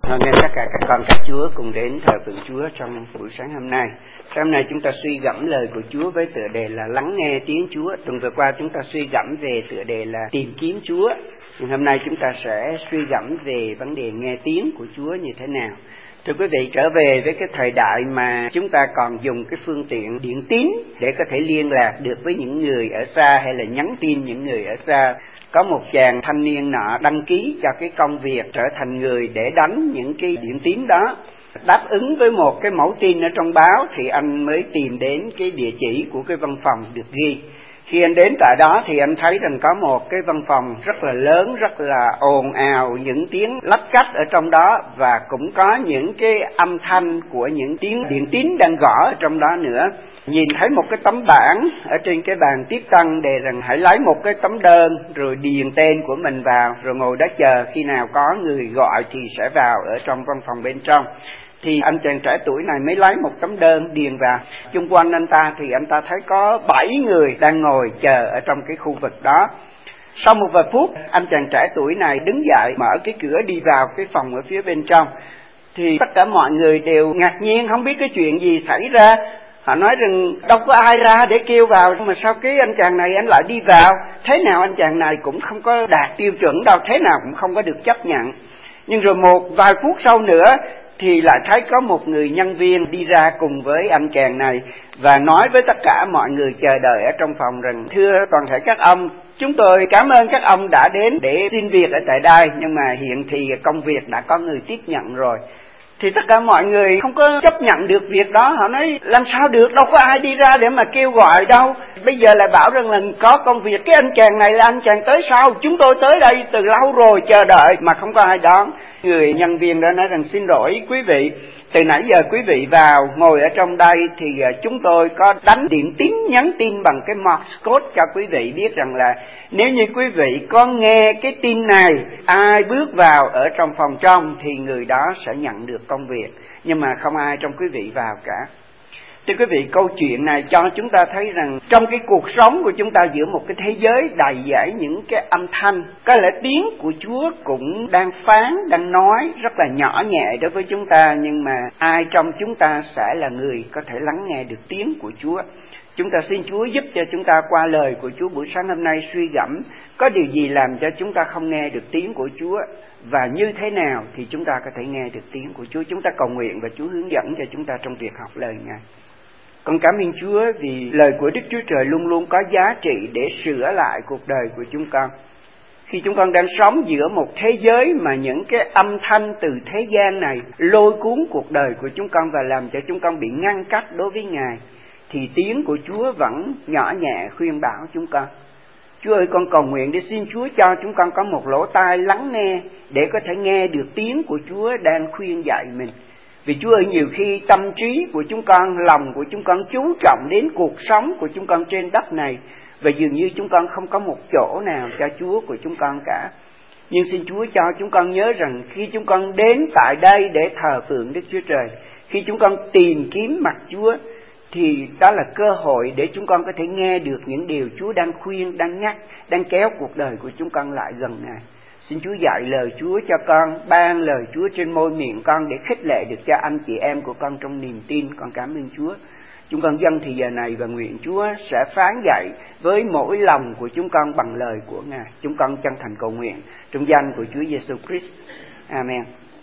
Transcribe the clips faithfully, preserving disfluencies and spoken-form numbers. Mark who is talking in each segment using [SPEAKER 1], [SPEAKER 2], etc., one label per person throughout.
[SPEAKER 1] Hoan nghênh tất cả các con các Chúa cùng đến thờ phượng Chúa trong buổi sáng hôm nay. Sáng hôm nay chúng ta suy gẫm lời của Chúa với tựa đề là lắng nghe tiếng Chúa. Tuần vừa qua chúng ta suy gẫm về tựa đề là tìm kiếm Chúa. Nhưng hôm nay chúng ta sẽ suy gẫm về vấn đề nghe tiếng của Chúa như thế nào. Thưa quý vị, trở về với cái thời đại mà chúng ta còn dùng cái phương tiện điện tín để có thể liên lạc được với những người ở xa hay là nhắn tin những người ở xa. Có một chàng thanh niên nọ đăng ký cho cái công việc trở thành người để đánh những cái điện tín đó. Đáp ứng với một cái mẫu tin ở trong báo thì anh mới tìm đến cái địa chỉ của cái văn phòng được ghi. Khi anh đến tại đó thì anh thấy rằng có một cái văn phòng rất là lớn, rất là ồn ào, những tiếng lách cách ở trong đó, và cũng có những cái âm thanh của những tiếng điện tín đang gõ ở trong đó nữa. Nhìn thấy một cái tấm bảng ở trên cái bàn tiếp tân đề rằng hãy lấy một cái tấm đơn rồi điền tên của mình vào, rồi ngồi đó chờ khi nào có người gọi thì sẽ vào ở trong văn phòng bên trong. Thì anh chàng trẻ tuổi này mới lấy một tấm đơn điền vào. Chung quanh anh ta thì anh ta thấy có bảy người đang ngồi chờ ở trong cái khu vực đó. Sau một vài phút, anh chàng trẻ tuổi này đứng dậy mở cái cửa đi vào cái phòng ở phía bên trong. Thì tất cả mọi người đều ngạc nhiên, không biết cái chuyện gì xảy ra. Họ nói rằng đâu có ai ra để kêu vào, mà sao cái anh chàng này anh lại đi vào. Thế nào anh chàng này cũng không có đạt tiêu chuẩn đâu, thế nào cũng không có được chấp nhận. Nhưng rồi một vài phút sau nữa thì lại thấy có một người nhân viên đi ra cùng với anh chàng này và nói với tất cả mọi người chờ đợi ở trong phòng rằng: thưa toàn thể các ông, chúng tôi cảm ơn các ông đã đến để xin việc ở tại đây, nhưng mà hiện thì công việc đã có người tiếp nhận rồi. Thì tất cả mọi người không có chấp nhận được việc đó. Họ nói làm sao được, đâu có ai đi ra để mà kêu gọi đâu. Bây giờ lại bảo rằng là có công việc. Cái anh chàng này là anh chàng tới sau, chúng tôi tới đây từ lâu rồi chờ đợi mà không có ai đón. Người nhân viên đó nói rằng xin lỗi quý vị, từ nãy giờ quý vị vào ngồi ở trong đây thì chúng tôi có đánh điện tín nhắn tin bằng cái Morse code cho quý vị biết rằng là nếu như quý vị có nghe cái tin này, ai bước vào ở trong phòng trong thì người đó sẽ nhận được công việc, nhưng mà không ai trong quý vị vào cả. Thưa quý vị, câu chuyện này cho chúng ta thấy rằng trong cái cuộc sống của chúng ta, giữa một cái thế giới đầy dẫy những cái âm thanh, có lẽ tiếng của Chúa cũng đang phán, đang nói rất là nhỏ nhẹ đối với chúng ta, nhưng mà ai trong chúng ta sẽ là người có thể lắng nghe được tiếng của Chúa. Chúng ta xin Chúa giúp cho chúng ta qua lời của Chúa buổi sáng hôm nay suy gẫm có điều gì làm cho chúng ta không nghe được tiếng của Chúa, và như thế nào thì chúng ta có thể nghe được tiếng của Chúa. Chúng ta cầu nguyện và Chúa hướng dẫn cho chúng ta trong việc học lời Ngài. Con cảm ơn Chúa vì lời của Đức Chúa Trời luôn luôn có giá trị để sửa lại cuộc đời của chúng con. Khi chúng con đang sống giữa một thế giới mà những cái âm thanh từ thế gian này lôi cuốn cuộc đời của chúng con và làm cho chúng con bị ngăn cách đối với Ngài, thì tiếng của Chúa vẫn nhỏ nhẹ khuyên bảo chúng con. Chúa ơi, con cầu nguyện để xin Chúa cho chúng con có một lỗ tai lắng nghe để có thể nghe được tiếng của Chúa đang khuyên dạy mình. Vì Chúa ơi, nhiều khi tâm trí của chúng con, lòng của chúng con chú trọng đến cuộc sống của chúng con trên đất này, và dường như chúng con không có một chỗ nào cho Chúa của chúng con cả. Nhưng xin Chúa cho chúng con nhớ rằng khi chúng con đến tại đây để thờ phượng Đức Chúa Trời, khi chúng con tìm kiếm mặt Chúa, thì đó là cơ hội để chúng con có thể nghe được những điều Chúa đang khuyên, đang nhắc, đang kéo cuộc đời của chúng con lại gần Ngài. Xin Chúa dạy lời Chúa cho con, ban lời Chúa trên môi miệng con để khích lệ được cho anh chị em của con trong niềm tin. Con cảm ơn Chúa. Chúng con dâng thì giờ này và nguyện Chúa sẽ phán dạy với mỗi lòng của chúng con bằng lời của Ngài. Chúng con chân thành cầu nguyện trong danh của Chúa Giêsu Christ. Amen.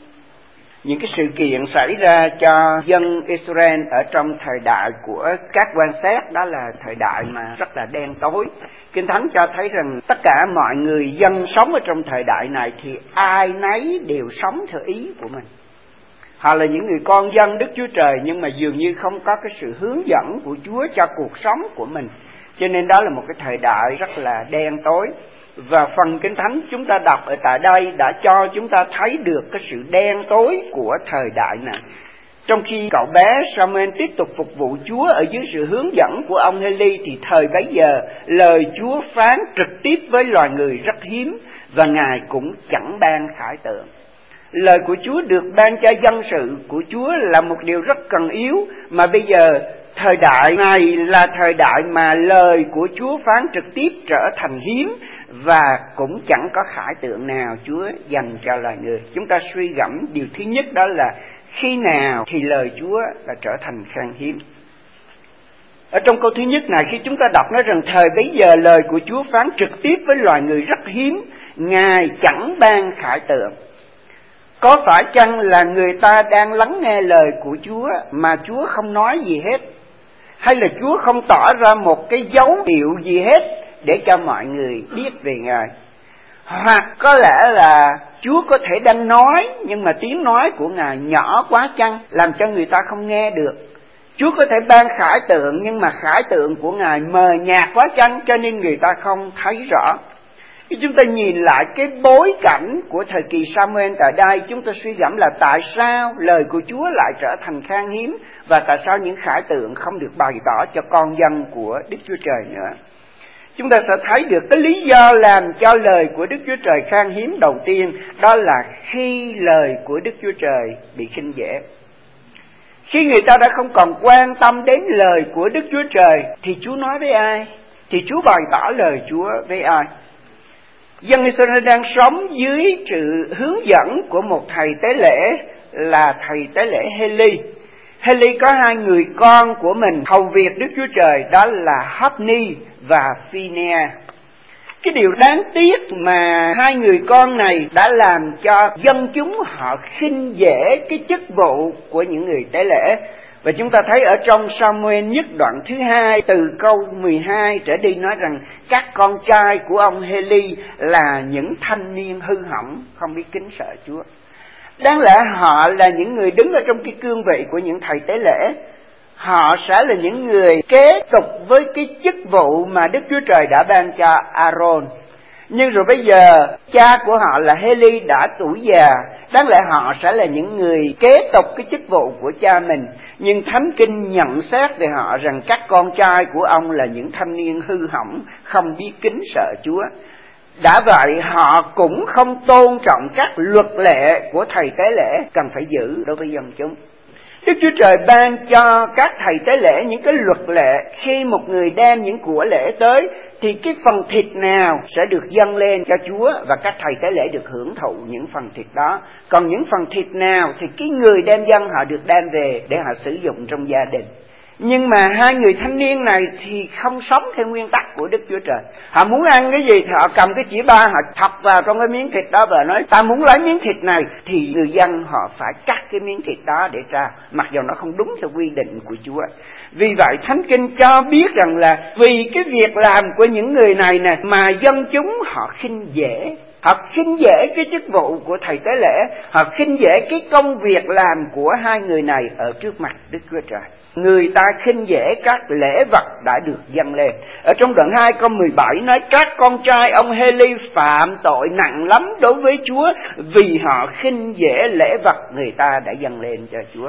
[SPEAKER 1] Những cái sự kiện xảy ra cho dân Israel ở trong thời đại của các quan xét, đó là thời đại mà rất là đen tối. Kinh Thánh cho thấy rằng tất cả mọi người dân sống ở trong thời đại này thì ai nấy đều sống theo ý của mình. Họ là những người con dân Đức Chúa Trời, nhưng mà dường như không có cái sự hướng dẫn của Chúa cho cuộc sống của mình. Cho nên đó là một cái thời đại rất là đen tối. Và phần Kinh Thánh chúng ta đọc ở tại đây đã cho chúng ta thấy được cái sự đen tối của thời đại này. Trong khi cậu bé Samuel tiếp tục phục vụ Chúa ở dưới sự hướng dẫn của ông Eli, thì thời bấy giờ lời Chúa phán trực tiếp với loài người rất hiếm, và Ngài cũng chẳng ban khải tượng. Lời của Chúa được ban cho dân sự của Chúa là một điều rất cần yếu, mà bây giờ thời đại này là thời đại mà lời của Chúa phán trực tiếp trở thành hiếm, và cũng chẳng có khải tượng nào Chúa dành cho loài người. Chúng ta suy gẫm điều thứ nhất, đó là khi nào thì lời Chúa là trở thành khan hiếm. Ở trong câu thứ nhất này, khi chúng ta đọc nói rằng thời bấy giờ lời của Chúa phán trực tiếp với loài người rất hiếm, Ngài chẳng ban khải tượng. Có phải chăng là người ta đang lắng nghe lời của Chúa mà Chúa không nói gì hết? Hay là Chúa không tỏ ra một cái dấu hiệu gì hết để cho mọi người biết về Ngài? Hoặc có lẽ là Chúa có thể đang nói, nhưng mà tiếng nói của Ngài nhỏ quá chăng, làm cho người ta không nghe được. Chúa có thể ban khải tượng, nhưng mà khải tượng của Ngài mờ nhạt quá chăng, cho nên người ta không thấy rõ. Khi chúng ta nhìn lại cái bối cảnh của thời kỳ Sa-mu-el tại đây, chúng ta suy gẫm là tại sao lời của Chúa lại trở thành khan hiếm, và tại sao những khải tượng không được bày tỏ cho con dân của Đức Chúa Trời nữa. Chúng ta sẽ thấy được cái lý do làm cho lời của Đức Chúa Trời khan hiếm đầu tiên, đó là khi lời của Đức Chúa Trời bị khinh dễ. Khi người ta đã không còn quan tâm đến lời của Đức Chúa Trời, thì Chúa nói với ai? Thì Chúa bày tỏ lời Chúa với ai? Dân Israel đang sống dưới sự hướng dẫn của một thầy tế lễ là thầy tế lễ Hê-li. Hê-li có hai người con của mình hầu việc Đức Chúa Trời, đó là Hấp-ni và Phi-nea. Cái điều đáng tiếc mà hai người con này đã làm cho dân chúng họ khinh dễ cái chức vụ của những người tế lễ. Và chúng ta thấy ở trong Sa-mu-el nhất đoạn thứ hai từ câu mười hai trở đi nói rằng các con trai của ông Hê-li là những thanh niên hư hỏng, không biết kính sợ Chúa. Đáng lẽ họ là những người đứng ở trong cái cương vị của những thầy tế lễ. Họ sẽ là những người kế tục với cái chức vụ mà Đức Chúa Trời đã ban cho Aaron. Nhưng rồi bây giờ cha của họ là Hê-li đã tuổi già, đáng lẽ họ sẽ là những người kế tục cái chức vụ của cha mình. Nhưng Thánh Kinh nhận xét về họ rằng các con trai của ông là những thanh niên hư hỏng, không biết kính sợ Chúa. Đã vậy họ cũng không tôn trọng các luật lệ của thầy tế lễ cần phải giữ đối với dân chúng. Đức Chúa Trời ban cho các thầy tế lễ những cái luật lệ. Khi một người đem những của lễ tới thì cái phần thịt nào sẽ được dâng lên cho Chúa, và các thầy tế lễ được hưởng thụ những phần thịt đó. Còn những phần thịt nào thì cái người đem dâng họ được đem về để họ sử dụng trong gia đình. Nhưng mà hai người thanh niên này thì không sống theo nguyên tắc của Đức Chúa Trời. Họ muốn ăn cái gì thì họ cầm cái chỉ ba, họ thọc vào trong cái miếng thịt đó và nói ta muốn lấy miếng thịt này, thì người dân họ phải cắt cái miếng thịt đó để trao, mặc dù nó không đúng theo quy định của Chúa. Vì vậy Thánh Kinh cho biết rằng là vì cái việc làm của những người này nè mà dân chúng họ khinh dễ. Họ khinh dễ cái chức vụ của thầy tế lễ, họ khinh dễ cái công việc làm của hai người này ở trước mặt Đức Chúa Trời. Người ta khinh dễ các lễ vật đã được dâng lên. Ở trong đoạn hai câu mười bảy nói các con trai ông Hê-li phạm tội nặng lắm đối với Chúa, vì họ khinh dễ lễ vật người ta đã dâng lên cho Chúa.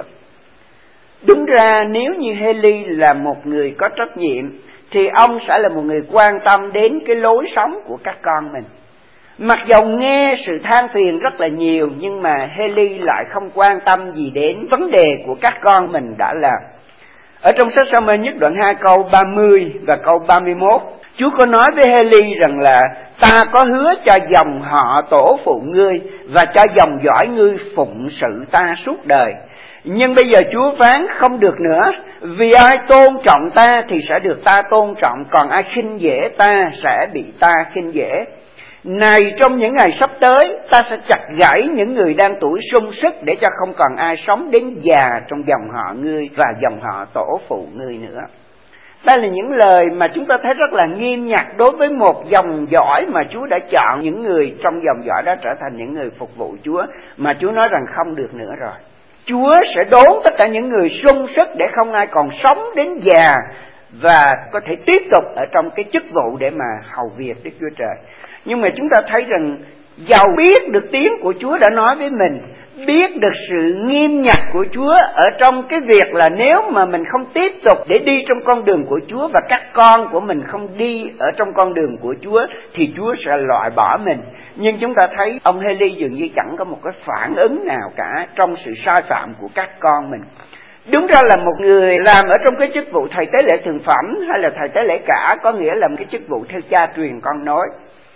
[SPEAKER 1] Đúng ra nếu như Hê-li là một người có trách nhiệm thì ông sẽ là một người quan tâm đến cái lối sống của các con mình. Mặc dầu nghe sự than phiền rất là nhiều, nhưng mà Hê-li lại không quan tâm gì đến vấn đề của các con mình đã làm. Ở trong sách Sa-mu-el nhất đoạn hai câu ba mươi và câu ba mươi mốt, Chúa có nói với Hê-li rằng là ta có hứa cho dòng họ tổ phụ ngươi và cho dòng dõi ngươi phụng sự ta suốt đời. Nhưng bây giờ Chúa phán không được nữa, vì ai tôn trọng ta thì sẽ được ta tôn trọng, còn ai khinh dễ ta sẽ bị ta khinh dễ. Này trong những ngày sắp tới, ta sẽ chặt gãy những người đang tuổi sung sức để cho không còn ai sống đến già trong dòng họ ngươi và dòng họ tổ phụ ngươi nữa. Đây là những lời mà chúng ta thấy rất là nghiêm ngặt đối với một dòng dõi mà Chúa đã chọn những người trong dòng dõi đó trở thành những người phục vụ Chúa, mà Chúa nói rằng không được nữa rồi. Chúa sẽ đốn tất cả những người sung sức để không ai còn sống đến già và có thể tiếp tục ở trong cái chức vụ để mà hầu việc Đức Chúa Trời. Nhưng mà chúng ta thấy rằng dầu biết được tiếng của Chúa đã nói với mình, biết được sự nghiêm ngặt của Chúa ở trong cái việc là nếu mà mình không tiếp tục để đi trong con đường của Chúa và các con của mình không đi ở trong con đường của Chúa thì Chúa sẽ loại bỏ mình. Nhưng chúng ta thấy ông Hê-li dường như chẳng có một cái phản ứng nào cả trong sự sai phạm của các con mình. Đúng ra là một người làm ở trong cái chức vụ thầy tế lễ thượng phẩm hay là thầy tế lễ cả, có nghĩa là một cái chức vụ theo cha truyền con nối.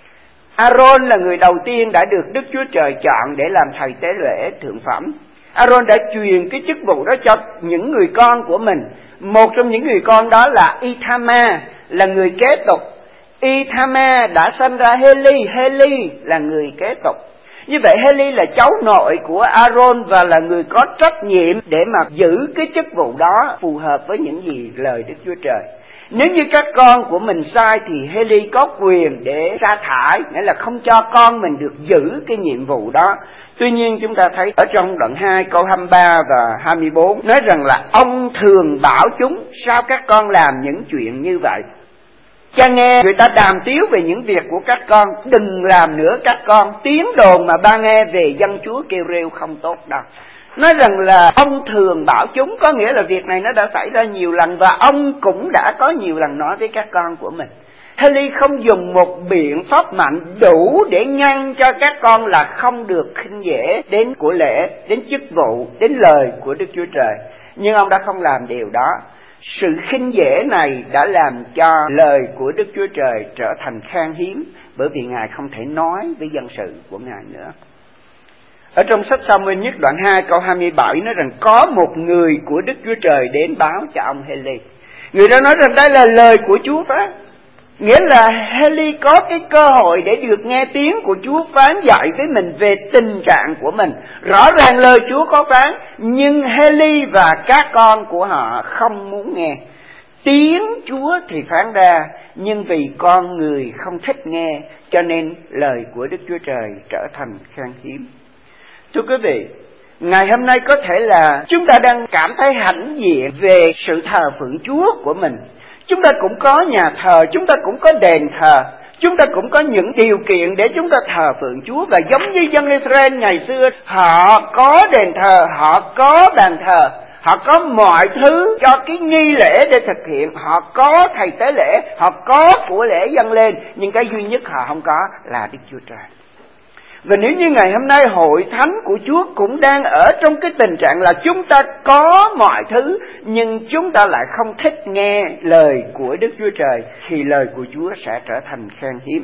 [SPEAKER 1] Aaron là người đầu tiên đã được Đức Chúa Trời chọn để làm thầy tế lễ thượng phẩm. Aaron đã truyền cái chức vụ đó cho những người con của mình. Một trong những người con đó là Ithamar, là người kế tục. Ithamar đã sanh ra Heli, Heli là người kế tục. Như vậy Heli là cháu nội của Aaron và là người có trách nhiệm để mà giữ cái chức vụ đó phù hợp với những gì lời Đức Chúa Trời. Nếu như các con của mình sai thì Heli có quyền để sa thải, nghĩa là không cho con mình được giữ cái nhiệm vụ đó. Tuy nhiên chúng ta thấy ở trong đoạn hai câu hai mươi ba và hai mươi bốn nói rằng là ông thường bảo chúng sao các con làm những chuyện như vậy. Cha nghe người ta đàm tiếu về những việc của các con, đừng làm nữa các con, tiếng đồn mà ba nghe về dân Chúa kêu rêu không tốt đâu. Nói rằng là ông thường bảo chúng, có nghĩa là việc này nó đã xảy ra nhiều lần và ông cũng đã có nhiều lần nói với các con của mình. Heli không dùng một biện pháp mạnh đủ để ngăn cho các con là không được khinh dễ đến của lễ, đến chức vụ, đến lời của Đức Chúa Trời. Nhưng ông đã không làm điều đó. Sự khinh dễ này đã làm cho lời của Đức Chúa Trời trở thành khan hiếm, bởi vì Ngài không thể nói với dân sự của Ngài nữa. Ở trong sách Sa-muel nhất đoạn hai câu hai mươi bảy nói rằng có một người của Đức Chúa Trời đến báo cho ông Heli. Người đó nói rằng đây là lời của Chúa phán. Nghĩa là Heli có cái cơ hội để được nghe tiếng của Chúa phán dạy với mình về tình trạng của mình. Rõ ràng lời Chúa có phán, nhưng Heli và các con của họ không muốn nghe. Tiếng Chúa thì phán ra, nhưng vì con người không thích nghe, cho nên lời của Đức Chúa Trời trở thành khan hiếm. Thưa quý vị, ngày hôm nay có thể là chúng ta đang cảm thấy hãnh diện về sự thờ phượng Chúa của mình. Chúng ta cũng có nhà thờ, chúng ta cũng có đền thờ, chúng ta cũng có những điều kiện để chúng ta thờ phượng Chúa. Và giống như dân Israel ngày xưa, họ có đền thờ, họ có bàn thờ, họ có mọi thứ cho cái nghi lễ để thực hiện, họ có thầy tế lễ, họ có của lễ dâng lên, nhưng cái duy nhất họ không có là Đức Chúa Trời. Và nếu như ngày hôm nay hội thánh của Chúa cũng đang ở trong cái tình trạng là chúng ta có mọi thứ, nhưng chúng ta lại không thích nghe lời của Đức Chúa Trời, thì lời của Chúa sẽ trở thành khan hiếm.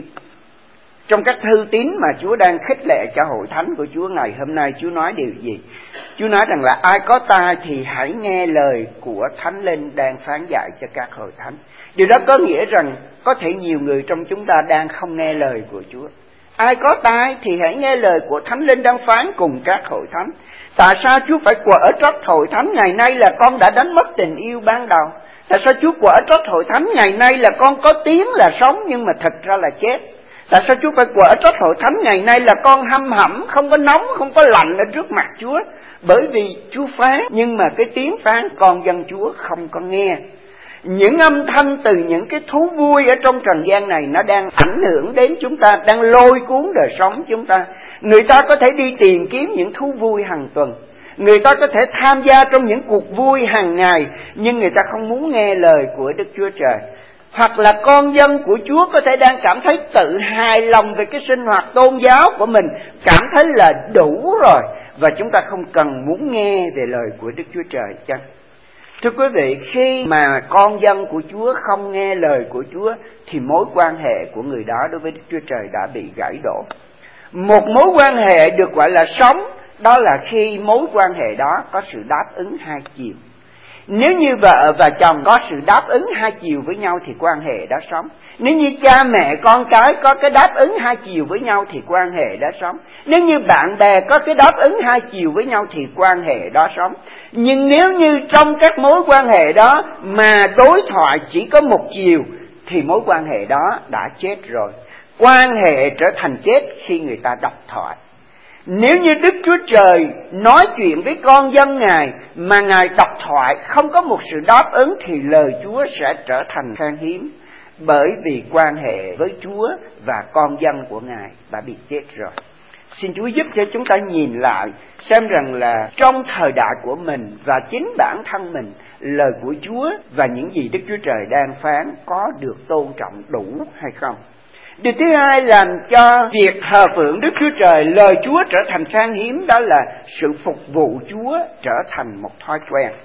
[SPEAKER 1] Trong các thư tín mà Chúa đang khích lệ cho hội thánh của Chúa ngày hôm nay, Chúa nói điều gì? Chúa nói rằng là ai có tai thì hãy nghe lời của Thánh Linh đang phán dạy cho các hội thánh. Điều đó có nghĩa rằng có thể nhiều người trong chúng ta đang không nghe lời của Chúa. Ai có tai thì hãy nghe lời của Thánh Linh đang phán cùng các hội thánh. Tại sao Chúa phải quở trách hội thánh ngày nay là con đã đánh mất tình yêu ban đầu? Tại sao Chúa quở trách hội thánh ngày nay là con có tiếng là sống nhưng mà thật ra là chết? Tại sao Chúa phải quở trách hội thánh ngày nay là con hăm hẩm, không có nóng, không có lạnh ở trước mặt Chúa? Bởi vì Chúa phán, nhưng mà cái tiếng phán con dân Chúa không có nghe. Những âm thanh từ những cái thú vui ở trong trần gian này nó đang ảnh hưởng đến chúng ta, đang lôi cuốn đời sống chúng ta. Người ta có thể đi tìm kiếm những thú vui hàng tuần, người ta có thể tham gia trong những cuộc vui hàng ngày, nhưng người ta không muốn nghe lời của Đức Chúa Trời. Hoặc là con dân của Chúa có thể đang cảm thấy tự hài lòng về cái sinh hoạt tôn giáo của mình, cảm thấy là đủ rồi, và chúng ta không cần muốn nghe về lời của Đức Chúa Trời chăng? Thưa quý vị, khi mà con dân của Chúa không nghe lời của Chúa thì mối quan hệ của người đó đối với Đức Chúa Trời đã bị gãy đổ. Một mối quan hệ được gọi là sống, đó là khi mối quan hệ đó có sự đáp ứng hai chiều. Nếu như vợ và chồng có sự đáp ứng hai chiều với nhau thì quan hệ đó sống. Nếu như cha mẹ con cái có cái đáp ứng hai chiều với nhau thì quan hệ đó sống. Nếu như bạn bè có cái đáp ứng hai chiều với nhau thì quan hệ đó sống. Nhưng nếu như trong các mối quan hệ đó mà đối thoại chỉ có một chiều thì mối quan hệ đó đã chết rồi. Quan hệ trở thành chết khi người ta độc thoại. Nếu như Đức Chúa Trời nói chuyện với con dân Ngài mà Ngài độc thoại không có một sự đáp ứng thì lời Chúa sẽ trở thành khan hiếm, bởi vì quan hệ với Chúa và con dân của Ngài đã bị chết rồi. Xin Chúa giúp cho chúng ta nhìn lại xem rằng là trong thời đại của mình và chính bản thân mình, lời của Chúa và những gì Đức Chúa Trời đang phán có được tôn trọng đủ hay không. Điều thứ hai làm cho việc thờ phượng Đức Chúa Trời, lời Chúa trở thành khan hiếm, đó là sự phục vụ Chúa trở thành một thói quen.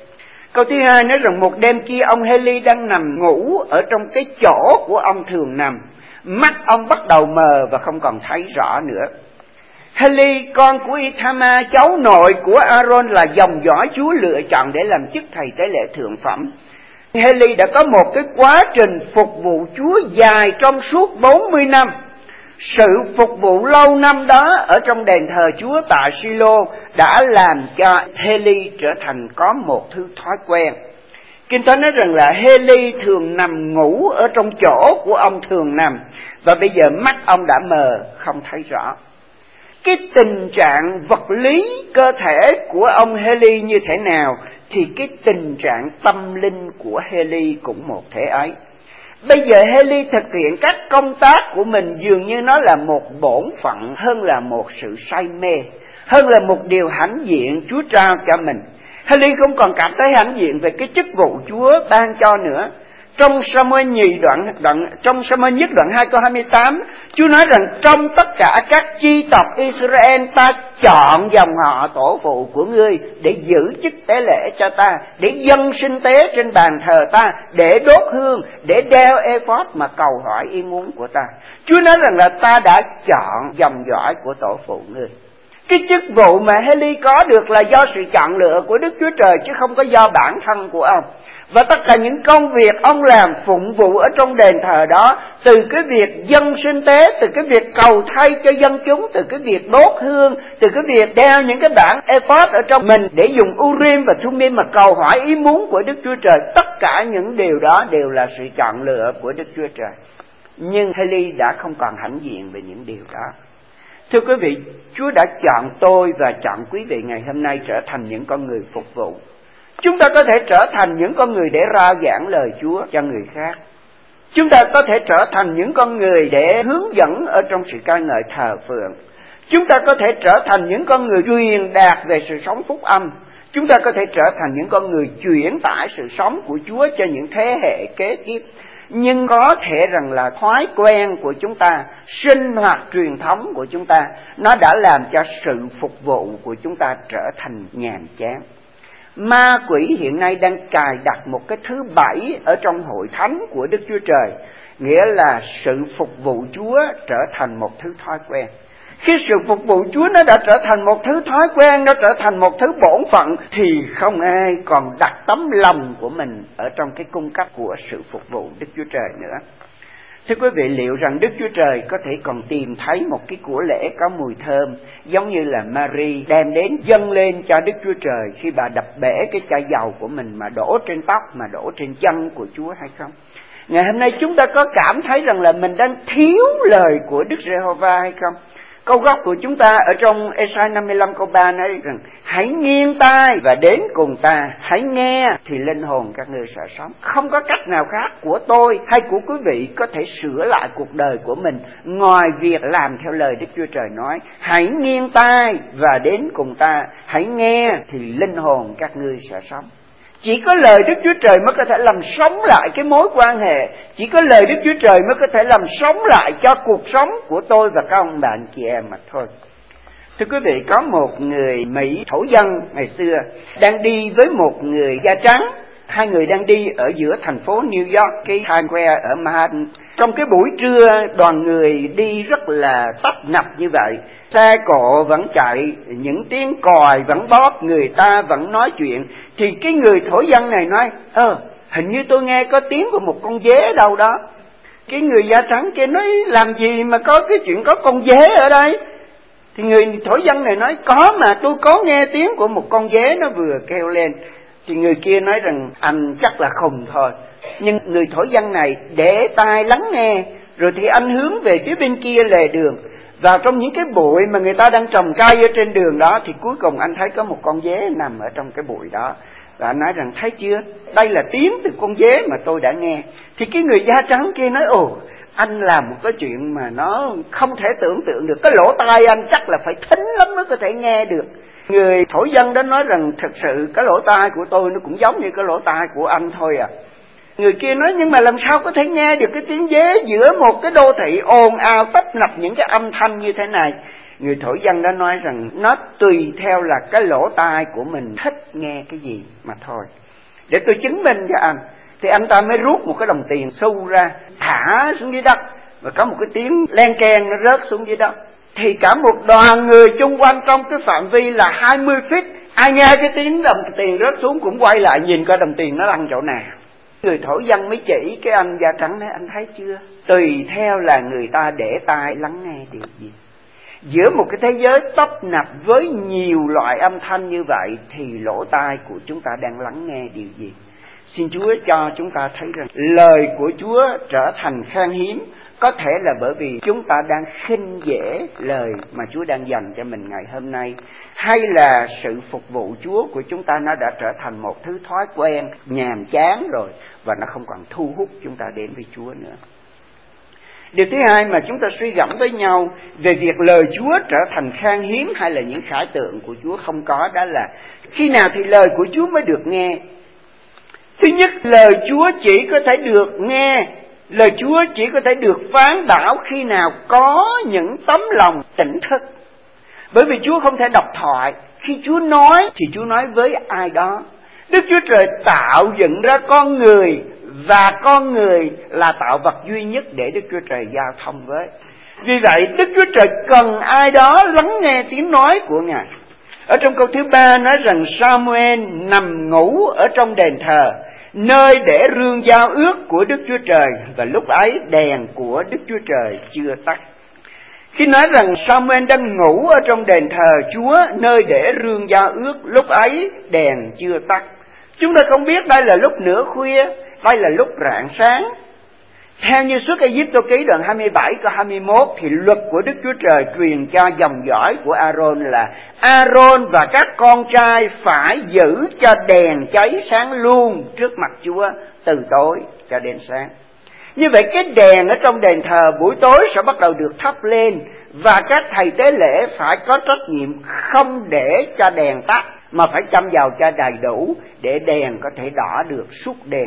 [SPEAKER 1] Câu thứ hai nói rằng một đêm kia ông Heli đang nằm ngủ ở trong cái chỗ của ông thường nằm. Mắt ông bắt đầu mờ và không còn thấy rõ nữa. Heli, con của Ithama, cháu nội của Aaron, là dòng dõi Chúa lựa chọn để làm chức thầy tế lễ thượng phẩm. Heli đã có một cái quá trình phục vụ Chúa dài trong suốt bốn mươi năm. Sự phục vụ lâu năm đó ở trong đền thờ Chúa tại Silo đã làm cho Heli trở thành có một thứ thói quen. Kinh Thánh nói rằng là Heli thường nằm ngủ ở trong chỗ của ông thường nằm, và bây giờ mắt ông đã mờ, không thấy rõ. Cái tình trạng vật lý cơ thể của ông Heli như thế nào, thì cái tình trạng tâm linh của Heli cũng một thế ấy. Bây giờ Heli thực hiện các công tác của mình dường như nó là một bổn phận hơn là một sự say mê, hơn là một điều hãnh diện Chúa trao cho mình. Heli không còn cảm thấy hãnh diện về cái chức vụ Chúa ban cho nữa. Trong Sa-muơ nhì đoạn, đoạn trong Sa-muơ nhất đoạn hai câu hai mươi tám, Chúa nói rằng trong tất cả các chi tộc Israel, ta chọn dòng họ tổ phụ của ngươi để giữ chức tế lễ cho ta, để dâng sinh tế trên bàn thờ ta, để đốt hương, để đeo ephod mà cầu hỏi ý muốn của ta. Chúa nói rằng là ta đã chọn dòng dõi của tổ phụ ngươi. Cái chức vụ mà Heli có được là do sự chọn lựa của Đức Chúa Trời, chứ không có do bản thân của ông. Và tất cả những công việc ông làm phụng vụ ở trong đền thờ đó, từ cái việc dâng sinh tế, từ cái việc cầu thay cho dân chúng, từ cái việc đốt hương, từ cái việc đeo những cái bản ephod ở trong mình để dùng Urim và Thummim mà cầu hỏi ý muốn của Đức Chúa Trời, tất cả những điều đó đều là sự chọn lựa của Đức Chúa Trời. Nhưng Heli đã không còn hãnh diện về những điều đó. Thưa quý vị, Chúa đã chọn tôi và chọn quý vị ngày hôm nay trở thành những con người phục vụ. Chúng ta có thể trở thành những con người để rao giảng lời Chúa cho người khác. Chúng ta có thể trở thành những con người để hướng dẫn ở trong sự ca ngợi thờ phượng. Chúng ta có thể trở thành những con người truyền đạt về sự sống phúc âm. Chúng ta có thể trở thành những con người chuyển tải sự sống của Chúa cho những thế hệ kế tiếp. Nhưng có thể rằng là thói quen của chúng ta, sinh hoạt truyền thống của chúng ta, nó đã làm cho sự phục vụ của chúng ta trở thành nhàm chán. Ma quỷ hiện nay đang cài đặt một cái thứ bẫy ở trong hội thánh của Đức Chúa Trời, nghĩa là sự phục vụ Chúa trở thành một thứ thói quen. Khi sự phục vụ Chúa nó đã trở thành một thứ thói quen, nó trở thành một thứ bổn phận, thì không ai còn đặt tấm lòng của mình ở trong cái cung cấp của sự phục vụ Đức Chúa Trời nữa. Thưa quý vị, liệu rằng Đức Chúa Trời có thể còn tìm thấy một cái của lễ có mùi thơm giống như là Mary đem đến dâng lên cho Đức Chúa Trời khi bà đập bể cái chai dầu của mình mà đổ trên tóc, mà đổ trên chân của Chúa hay không? Ngày hôm nay chúng ta có cảm thấy rằng là mình đang thiếu lời của Đức Giê-hô-va hay không? Câu gốc của chúng ta ở trong Ê-sai năm mươi lăm câu ba nói rằng hãy nghiêng tai và đến cùng ta, hãy nghe thì linh hồn các ngươi sẽ sống. Không có cách nào khác của tôi hay của quý vị có thể sửa lại cuộc đời của mình ngoài việc làm theo lời Đức Chúa Trời nói. Hãy nghiêng tai và đến cùng ta, hãy nghe thì linh hồn các ngươi sẽ sống. Chỉ có lời Đức Chúa Trời mới có thể làm sống lại cái mối quan hệ. Chỉ có lời Đức Chúa Trời mới có thể làm sống lại cho cuộc sống của tôi và các ông bạn chị em mà thôi. Thưa quý vị, có một người Mỹ thổ dân ngày xưa đang đi với một người da trắng. Hai người đang đi ở giữa thành phố New York, cái Times Square ở Manhattan. Trong cái buổi trưa, đoàn người đi rất là tấp nập như vậy. Xe cộ vẫn chạy, những tiếng còi vẫn bóp, người ta vẫn nói chuyện. Thì cái người thổ dân này nói, Ờ, hình như tôi nghe có tiếng của một con dế đâu đó. Cái người da trắng kia nói, làm gì mà có cái chuyện có con dế ở đây? Thì người thổ dân này nói, có mà tôi có nghe tiếng của một con dế nó vừa kêu lên. Thì người kia nói rằng anh chắc là khùng thôi. Nhưng người thổ dân này để tai lắng nghe, rồi thì anh hướng về phía bên kia lề đường. Vào trong những cái bụi mà người ta đang trồng cây ở trên đường đó, thì cuối cùng anh thấy có một con dế nằm ở trong cái bụi đó. Và anh nói rằng thấy chưa, đây là tiếng từ con dế mà tôi đã nghe. Thì cái người da trắng kia nói, ồ, anh làm một cái chuyện mà nó không thể tưởng tượng được. Cái lỗ tai anh chắc là phải thính lắm mới có thể nghe được. Người thổ dân đó nói rằng thật sự cái lỗ tai của tôi nó cũng giống như cái lỗ tai của anh thôi à. Người kia nói, nhưng mà làm sao có thể nghe được cái tiếng dế giữa một cái đô thị ồn ào tấp nập những cái âm thanh như thế này? Người thổ dân đó nói rằng nó tùy theo là cái lỗ tai của mình thích nghe cái gì mà thôi. để tôi chứng minh cho anh. Thì anh ta mới rút một cái đồng tiền xu ra, thả xuống dưới đất, và có một cái tiếng len keng nó rớt xuống dưới đất. Thì cả một đoàn người chung quanh trong cái phạm vi là hai mươi feet, ai nghe cái tiếng đồng tiền rớt xuống cũng quay lại nhìn coi đồng tiền nó lăn chỗ nào. Người thổ dân mới chỉ cái anh da trắng nói, anh thấy chưa, tùy theo là người ta để tai lắng nghe điều gì. Giữa một cái thế giới tấp nập với nhiều loại âm thanh như vậy, thì lỗ tai của chúng ta đang lắng nghe điều gì? Xin Chúa cho chúng ta thấy rằng lời của Chúa trở thành khan hiếm, có thể là bởi vì chúng ta đang khinh dễ lời mà Chúa đang dành cho mình ngày hôm nay, hay là sự phục vụ Chúa của chúng ta nó đã trở thành một thứ thói quen nhàm chán rồi, và nó không còn thu hút chúng ta đến với Chúa nữa. Điều thứ hai mà chúng ta suy gẫm với nhau về việc lời Chúa trở thành khan hiếm hay là những khải tượng của Chúa không có, đó là khi nào thì lời của Chúa mới được nghe. Thứ nhất, lời Chúa chỉ có thể được nghe, lời Chúa chỉ có thể được phán bảo khi nào có những tấm lòng tỉnh thức. Bởi vì Chúa không thể độc thoại. Khi Chúa nói thì Chúa nói với ai đó. Đức Chúa Trời tạo dựng ra con người, và con người là tạo vật duy nhất để Đức Chúa Trời giao thông với. Vì vậy Đức Chúa Trời cần ai đó lắng nghe tiếng nói của Ngài. Ở trong câu thứ ba nói rằng Samuel nằm ngủ ở trong đền thờ, nơi để rương giao ước của Đức Chúa Trời, và lúc ấy đèn của Đức Chúa Trời chưa tắt. Khi nói rằng Samuel đang ngủ ở trong đền thờ Chúa, nơi để rương giao ước, lúc ấy đèn chưa tắt, chúng ta không biết đây là lúc nửa khuya, đây là lúc rạng sáng. Theo như Xuất Ai-cập ký đoạn hai mươi bảy câu hai mươi mốt, thì luật của Đức Chúa Trời truyền cho dòng dõi của Aaron là Aaron và các con trai phải giữ cho đèn cháy sáng luôn trước mặt Chúa từ tối cho đến sáng. Như vậy cái đèn ở trong đền thờ buổi tối sẽ bắt đầu được thắp lên, và các thầy tế lễ phải có trách nhiệm không để cho đèn tắt, mà phải châm dầu cho đầy đủ để đèn có thể đỏ được suốt đêm.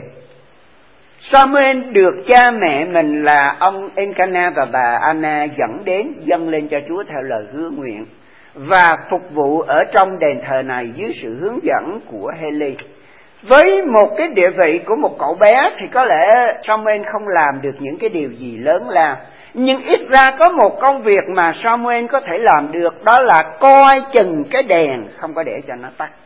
[SPEAKER 1] Samuel được cha mẹ mình là ông Elkanah và bà Anna dẫn đến dâng lên cho Chúa theo lời hứa nguyện, và phục vụ ở trong đền thờ này dưới sự hướng dẫn của Heli. Với một cái địa vị của một cậu bé thì có lẽ Samuel không làm được những cái điều gì lớn lao, nhưng ít ra có một công việc mà Samuel có thể làm được, đó là coi chừng cái đèn không có để cho nó tắt.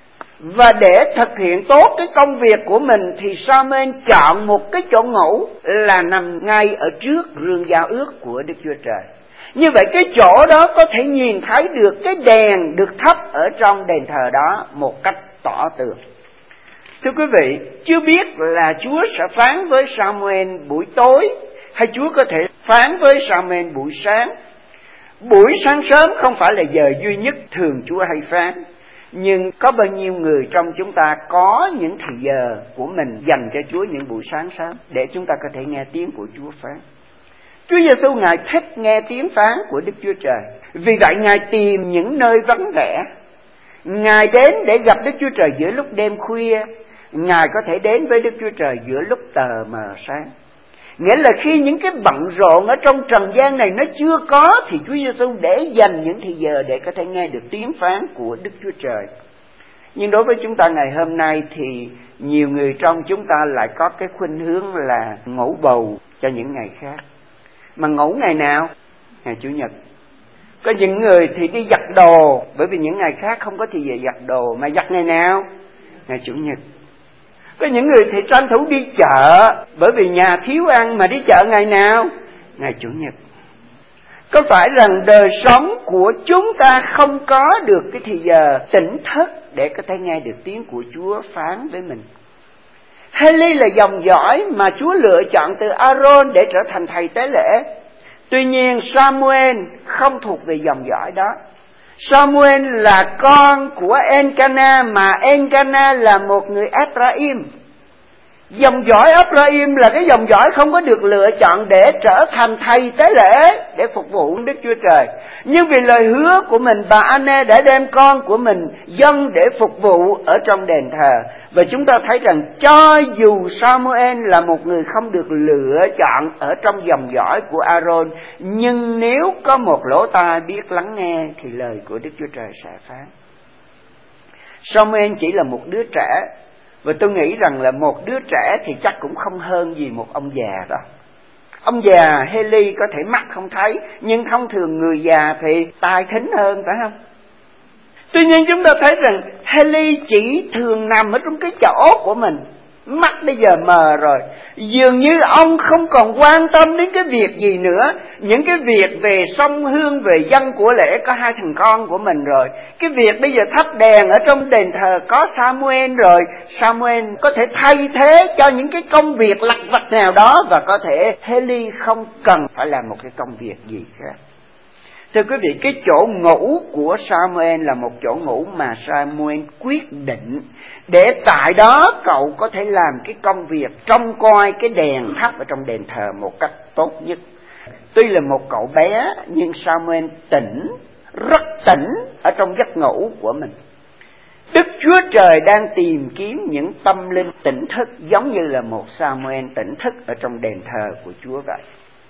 [SPEAKER 1] Và để thực hiện tốt cái công việc của mình thì Samuel chọn một cái chỗ ngủ là nằm ngay ở trước rương giao ước của Đức Chúa Trời. Như vậy cái chỗ đó có thể nhìn thấy được cái đèn được thắp ở trong đền thờ đó một cách tỏ tường. Thưa quý vị, chưa biết là Chúa sẽ phán với Samuel buổi tối, hay Chúa có thể phán với Samuel buổi sáng. Buổi sáng sớm không phải là giờ duy nhất thường Chúa hay phán, nhưng có bao nhiêu người trong chúng ta có những thời giờ của mình dành cho Chúa những buổi sáng sớm để chúng ta có thể nghe tiếng của Chúa phán. Chúa Giêsu Ngài thích nghe tiếng phán của Đức Chúa Trời. Vì vậy Ngài tìm những nơi vắng vẻ. Ngài đến để gặp Đức Chúa Trời giữa lúc đêm khuya. Ngài có thể đến với Đức Chúa Trời giữa lúc tờ mờ sáng. Nghĩa là khi những cái bận rộn ở trong trần gian này nó chưa có, thì Chúa Giêsu để dành những thời giờ để có thể nghe được tiếng phán của Đức Chúa Trời. Nhưng đối với chúng ta ngày hôm nay thì nhiều người trong chúng ta lại có cái khuynh hướng là ngủ bầu cho những ngày khác. Mà ngủ ngày nào? Ngày Chủ nhật. Có những người thì đi giặt đồ, bởi vì những ngày khác không có thì giờ giặt đồ, mà giặt ngày nào? Ngày Chủ nhật. Có những người thì tranh thủ đi chợ, bởi vì nhà thiếu ăn, mà đi chợ ngày nào? Ngày Chủ nhật. Có phải rằng đời sống của chúng ta không có được cái thì giờ tỉnh thức để có thể nghe được tiếng của Chúa phán với mình? Heli là dòng dõi mà Chúa lựa chọn từ Aaron để trở thành thầy tế lễ. Tuy nhiên Samuel không thuộc về dòng dõi đó. Samuel là con của Elkanah, mà Elkanah là một người Ephraim. Dòng dõi Ephraim là cái dòng dõi không có được lựa chọn để trở thành thầy tế lễ để phục vụ Đức Chúa Trời. Nhưng vì lời hứa của mình, bà Anna đã đem con của mình dâng để phục vụ ở trong đền thờ. Và chúng ta thấy rằng cho dù Samuel là một người không được lựa chọn ở trong dòng dõi của Aaron, nhưng nếu có một lỗ tai biết lắng nghe thì lời của Đức Chúa Trời sẽ phán. Samuel chỉ là một đứa trẻ, Và tôi nghĩ rằng là một đứa trẻ thì chắc cũng không hơn gì một ông già đó. Ông già Heli có thể mắt không thấy, nhưng thông thường người già thì tai thính hơn, phải không? Tuy nhiên chúng ta thấy rằng Heli chỉ thường nằm ở trong cái chỗ của mình. Mắt bây giờ mờ rồi, dường như ông không còn quan tâm đến cái việc gì nữa. Những cái việc về sông hương, về dân của lễ có hai thằng con của mình rồi. Cái việc bây giờ thắp đèn ở trong đền thờ có Samuel rồi. Samuel có thể thay thế cho những cái công việc lặt vặt nào đó, và có thể Heli không cần phải làm một cái công việc gì khác. Thưa quý vị, cái chỗ ngủ của Samuel là một chỗ ngủ mà Samuel quyết định để tại đó cậu có thể làm cái công việc trông coi cái đèn thắp ở trong đền thờ một cách tốt nhất. Tuy là một cậu bé nhưng Samuel tỉnh, rất tỉnh ở trong giấc ngủ của mình. Đức Chúa Trời đang tìm kiếm những tâm linh tỉnh thức, giống như là một Samuel tỉnh thức ở trong đền thờ của Chúa vậy.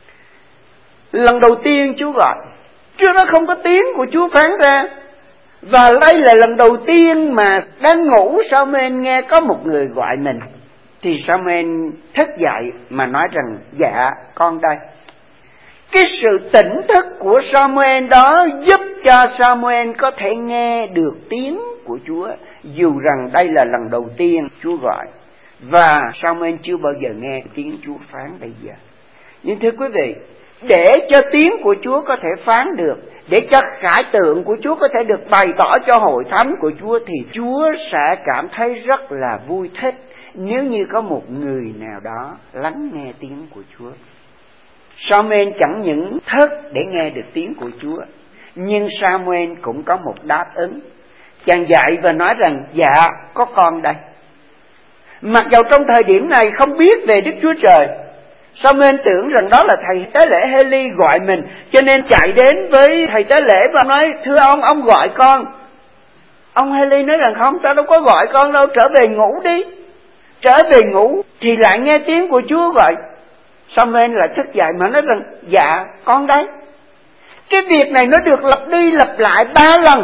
[SPEAKER 1] Lần đầu tiên Chúa gọi, Chúa nó không có tiếng của Chúa phán ra. Và đây là lần đầu tiên mà đang ngủ Samuel nghe có một người gọi mình. Thì Samuel thức dậy mà nói rằng dạ con đây. Cái sự tỉnh thức của Samuel đó giúp cho Samuel có thể nghe được tiếng của Chúa, dù rằng đây là lần đầu tiên Chúa gọi. Và Samuel chưa bao giờ nghe tiếng Chúa phán bây giờ. Nhưng thưa quý vị, để cho tiếng của Chúa có thể phán được, để cho khải tượng của Chúa có thể được bày tỏ cho hội thánh của Chúa, thì Chúa sẽ cảm thấy rất là vui thích nếu như có một người nào đó lắng nghe tiếng của Chúa. Samuel chẳng những thức để nghe được tiếng của Chúa, nhưng Samuel cũng có một đáp ứng. Chàng dạy và nói rằng dạ có con đây. Mặc dầu trong thời điểm này không biết về Đức Chúa Trời, Samuel tưởng rằng đó là thầy tế lễ Heli gọi mình, cho nên chạy đến với thầy tế lễ và nói thưa ông, ông gọi con. Ông Heli nói rằng không, tao đâu có gọi con đâu, trở về ngủ đi. Trở về ngủ thì lại nghe tiếng của Chúa gọi. Samuel lại thức dậy mà nói rằng dạ con đấy. Cái việc này nó được lặp đi lặp lại ba lần.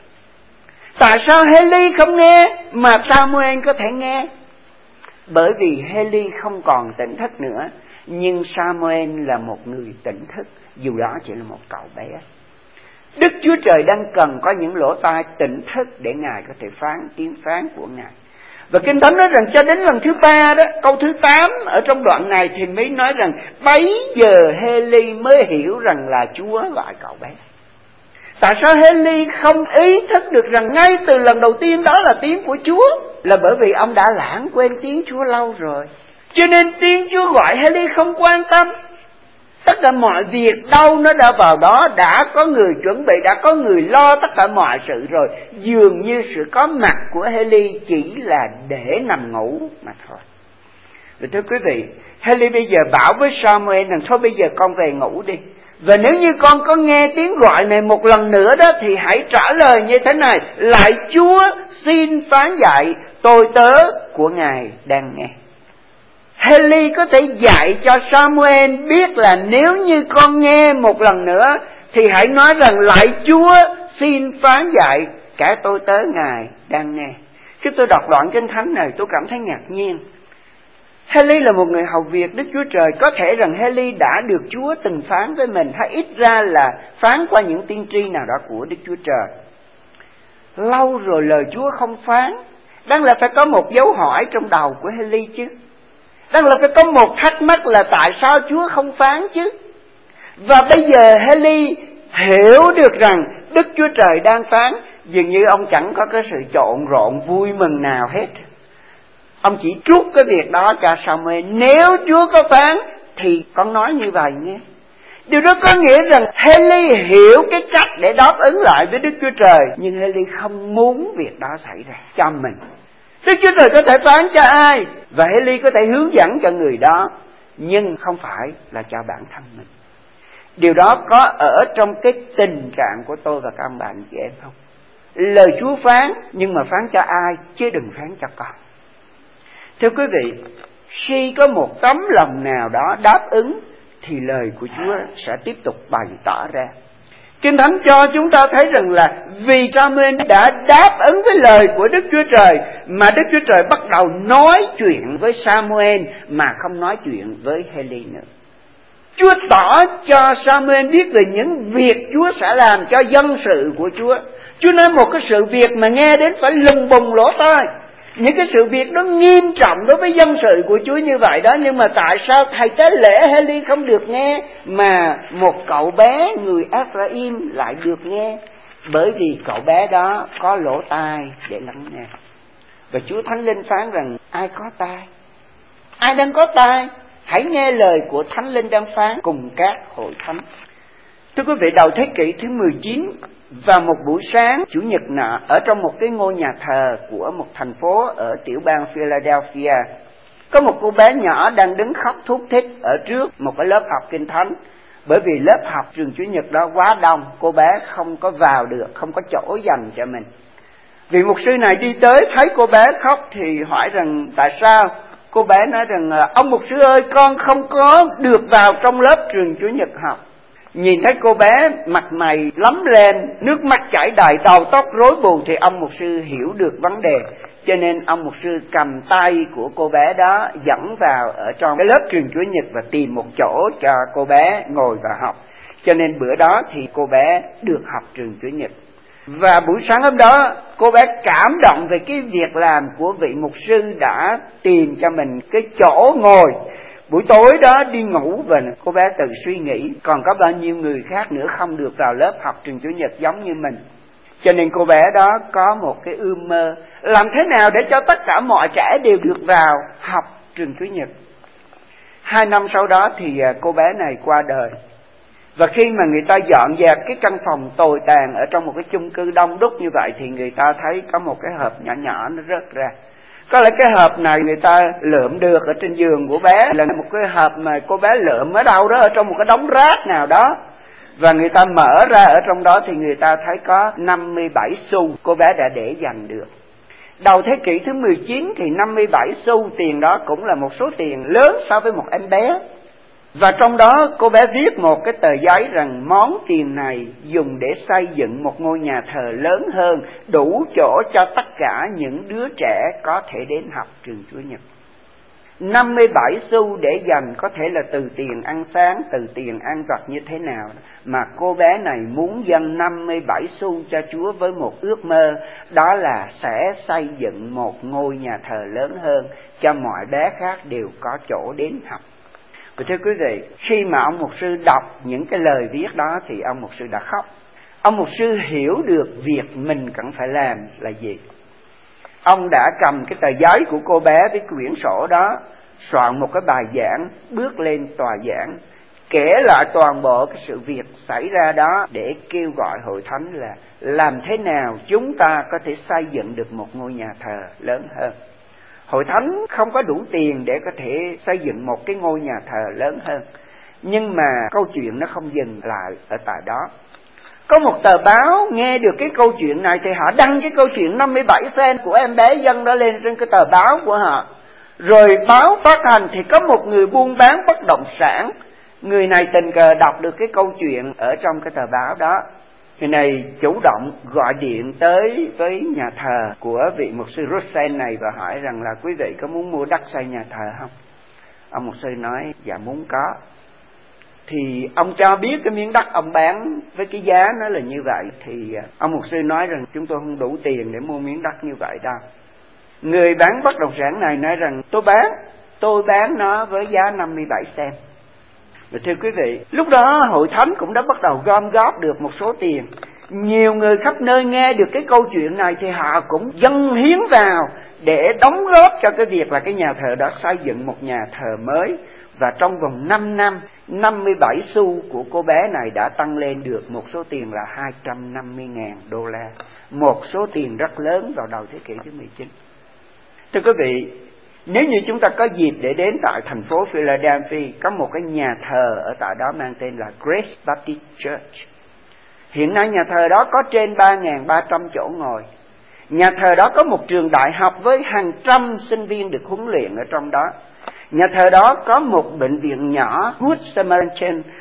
[SPEAKER 1] Tại sao Heli không nghe mà Samuel có thể nghe? Bởi vì Heli không còn tỉnh thức nữa, nhưng Samuel là một người tỉnh thức, dù đó chỉ là một cậu bé. Đức Chúa Trời đang cần có những lỗ tai tỉnh thức để Ngài có thể phán tiếng phán của Ngài. Và Kinh Thánh nói rằng cho đến lần thứ ba đó, câu thứ tám ở trong đoạn này thì mới nói rằng bấy giờ Heli mới hiểu rằng là Chúa gọi cậu bé. Tại sao Heli không ý thức được rằng ngay từ lần đầu tiên đó là tiếng của Chúa? Là bởi vì ông đã lãng quên tiếng Chúa lâu rồi. Cho nên tiếng Chúa gọi Heli không quan tâm. Tất cả mọi việc đâu nó đã vào đó, đã có người chuẩn bị, đã có người lo tất cả mọi sự rồi. Dường như sự có mặt của Heli chỉ là để nằm ngủ mà thôi. Và thưa quý vị, Heli bây giờ bảo với Samuel rằng thôi bây giờ con về ngủ đi. Và nếu như con có nghe tiếng gọi này một lần nữa đó, thì hãy trả lời như thế này: lạy Chúa, xin phán dạy, tôi tớ của Ngài đang nghe. Heli có thể dạy cho Samuel biết là nếu như con nghe một lần nữa thì hãy nói rằng lạy Chúa, xin phán dạy, cả tôi tớ Ngài đang nghe. Khi tôi đọc đoạn Kinh Thánh này, tôi cảm thấy ngạc nhiên. Heli là một người hầu việc Đức Chúa Trời. Có thể rằng Heli đã được Chúa từng phán với mình, hay ít ra là phán qua những tiên tri nào đó của Đức Chúa Trời. Lâu rồi lời Chúa không phán, đáng là phải có một dấu hỏi trong đầu của Heli chứ. Đáng là phải có một thắc mắc là tại sao Chúa không phán chứ. Và bây giờ Heli hiểu được rằng Đức Chúa Trời đang phán, dường như ông chẳng có cái sự trộn rộn vui mừng nào hết. Ông chỉ trút cái việc đó cho Samuel. Nếu Chúa có phán thì con nói như vậy nghe. Điều đó có nghĩa rằng Heli hiểu cái cách để đáp ứng lại với Đức Chúa Trời, nhưng Heli không muốn việc đó xảy ra cho mình. Đức Chúa Trời có thể phán cho ai, và Heli có thể hướng dẫn cho người đó, nhưng không phải là cho bản thân mình. Điều đó có ở trong cái tình trạng của tôi và các ông bạn chị em không? Lời Chúa phán, nhưng mà phán cho ai, chứ đừng phán cho con. Thưa quý vị, khi có một tấm lòng nào đó đáp ứng, thì lời của Chúa sẽ tiếp tục bày tỏ ra. Kinh Thánh cho chúng ta thấy rằng là vì Sa-muel đã đáp ứng với lời của Đức Chúa Trời mà Đức Chúa Trời bắt đầu nói chuyện với Sa-muel mà không nói chuyện với Hê-li nữa. Chúa tỏ cho Sa-muel biết về những việc Chúa sẽ làm cho dân sự của Chúa. Chúa nói một cái sự việc mà nghe đến phải lùng bùng lỗ tai. Những cái sự việc đó nghiêm trọng đối với dân sự của Chúa như vậy đó. Nhưng mà tại sao thầy tế lễ Hê-li không được nghe mà một cậu bé người Ephraiim lại được nghe? Bởi vì cậu bé đó có lỗ tai để lắng nghe. Và Chúa Thánh Linh phán rằng ai có tai, ai đang có tai, hãy nghe lời của Thánh Linh đang phán cùng các hội thánh. Thưa quý vị, đầu thế kỷ thứ mười chín, vào một buổi sáng Chủ nhật nọ, ở trong một cái ngôi nhà thờ của một thành phố ở tiểu bang Philadelphia, có một cô bé nhỏ đang đứng khóc thút thít ở trước một cái lớp học Kinh Thánh. Bởi vì lớp học trường Chủ nhật đó quá đông, cô bé không có vào được, không có chỗ dành cho mình. Vị mục sư này đi tới thấy cô bé khóc thì hỏi rằng tại sao. Cô bé nói rằng ông mục sư ơi, con không có được vào trong lớp trường Chủ nhật học. Nhìn thấy cô bé mặt mày lấm lên, nước mắt chảy đầy, đầu tóc rối bù thì ông mục sư hiểu được vấn đề. Cho nên ông mục sư cầm tay của cô bé đó dẫn vào ở trong cái lớp trường Chủ nhật và tìm một chỗ cho cô bé ngồi và học. Cho nên bữa đó thì cô bé được học trường Chủ nhật. Và buổi sáng hôm đó cô bé cảm động về cái việc làm của vị mục sư đã tìm cho mình cái chỗ ngồi. Buổi tối đó đi ngủ và cô bé tự suy nghĩ còn có bao nhiêu người khác nữa không được vào lớp học trường Chủ nhật giống như mình. Cho nên cô bé đó có một cái ước mơ, làm thế nào để cho tất cả mọi trẻ đều được vào học trường Chủ nhật. Hai năm sau đó thì cô bé này qua đời. Và khi mà người ta dọn dẹp cái căn phòng tồi tàn ở trong một cái chung cư đông đúc như vậy thì người ta thấy có một cái hộp nhỏ nhỏ nó rớt ra. Có lẽ cái hộp này người ta lượm được ở trên giường của bé, là một cái hộp mà cô bé lượm ở đâu đó ở trong một cái đống rác nào đó. Và người ta mở ra ở trong đó thì người ta thấy có năm mươi bảy xu cô bé đã để dành được. Đầu thế kỷ thứ mười chín thì năm mươi bảy xu tiền đó cũng là một số tiền lớn so với một em bé. Và trong đó cô bé viết một cái tờ giấy rằng món tiền này dùng để xây dựng một ngôi nhà thờ lớn hơn, đủ chỗ cho tất cả những đứa trẻ có thể đến học trường Chủ nhật. năm mươi bảy xu để dành có thể là từ tiền ăn sáng, từ tiền ăn vặt như thế nào, mà cô bé này muốn dâng năm mươi bảy xu cho Chúa với một ước mơ, đó là sẽ xây dựng một ngôi nhà thờ lớn hơn cho mọi bé khác đều có chỗ đến học. Và thưa quý vị, khi mà ông mục sư đọc những cái lời viết đó thì ông mục sư đã khóc. Ông mục sư hiểu được việc mình cần phải làm là gì. Ông đã cầm cái tờ giấy của cô bé với quyển sổ đó, soạn một cái bài giảng, bước lên tòa giảng, kể lại toàn bộ cái sự việc xảy ra đó để kêu gọi hội thánh là làm thế nào chúng ta có thể xây dựng được một ngôi nhà thờ lớn hơn. Hội thánh không có đủ tiền để có thể xây dựng một cái ngôi nhà thờ lớn hơn. Nhưng mà câu chuyện nó không dừng lại ở tại đó. Có một tờ báo nghe được cái câu chuyện này thì họ đăng cái câu chuyện năm mươi bảy fan của em bé dân đó lên trên cái tờ báo của họ. Rồi báo phát hành thì có một người buôn bán bất động sản. Người này tình cờ đọc được cái câu chuyện ở trong cái tờ báo đó. Người này chủ động gọi điện tới với nhà thờ của vị mục sư Russell này và hỏi rằng là quý vị có muốn mua đất xây nhà thờ không? Ông mục sư nói dạ muốn có. Thì ông cho biết cái miếng đất ông bán với cái giá nó là như vậy. Thì ông mục sư nói rằng chúng tôi không đủ tiền để mua miếng đất như vậy đâu. Người bán bất động sản này nói rằng tôi bán, tôi bán nó với giá năm mươi bảy cent. Và thưa quý vị, lúc đó hội thánh cũng đã bắt đầu gom góp được một số tiền. Nhiều người khắp nơi nghe được cái câu chuyện này thì họ cũng dâng hiến vào để đóng góp cho cái việc là cái nhà thờ đó xây dựng một nhà thờ mới. Và trong vòng năm năm, năm mươi bảy xu của cô bé này đã tăng lên được một số tiền là hai trăm năm mươi ngàn đô la. Một số tiền rất lớn vào đầu thế kỷ thứ mười chín. Thưa quý vị, nếu như chúng ta có dịp để đến tại thành phố Philadelphia, có một cái nhà thờ ở tại đó mang tên là Grace Baptist Church. Hiện nay nhà thờ đó có trên ba nghìn ba trăm chỗ ngồi. Nhà thờ đó có một trường đại học với hàng trăm sinh viên được huấn luyện ở trong đó. Nhà thờ đó có một bệnh viện nhỏ Good Samaritan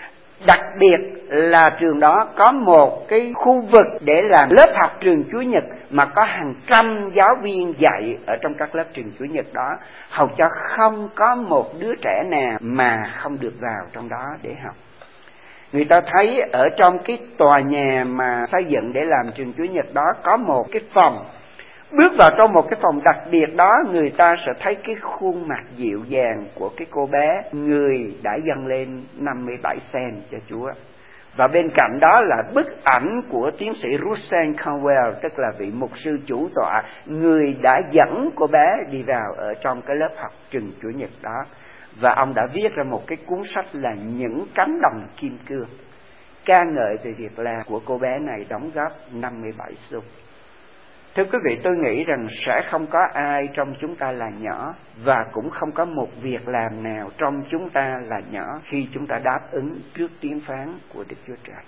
[SPEAKER 1] Đặc biệt là trường đó có một cái khu vực để làm lớp học trường Chúa Nhật mà có hàng trăm giáo viên dạy ở trong các lớp trường Chúa Nhật đó, hầu cho không có một đứa trẻ nào mà không được vào trong đó để học. Người ta thấy ở trong cái tòa nhà mà xây dựng để làm trường Chúa Nhật đó có một cái phòng. Bước vào trong một cái phòng đặc biệt đó, người ta sẽ thấy cái khuôn mặt dịu dàng của cái cô bé, người đã dâng lên năm mươi bảy cent cho Chúa. Và bên cạnh đó là bức ảnh của tiến sĩ Russell Conwell, tức là vị mục sư chủ tọa, người đã dẫn cô bé đi vào ở trong cái lớp học trường Chủ nhật đó. Và ông đã viết ra một cái cuốn sách là Những cánh đồng kim cương, ca ngợi về việc làm của cô bé này đóng góp năm mươi bảy xu. Thưa quý vị, tôi nghĩ rằng sẽ không có ai trong chúng ta là nhỏ, và cũng không có một việc làm nào trong chúng ta là nhỏ khi chúng ta đáp ứng trước tiếng phán của Đức Chúa Trời.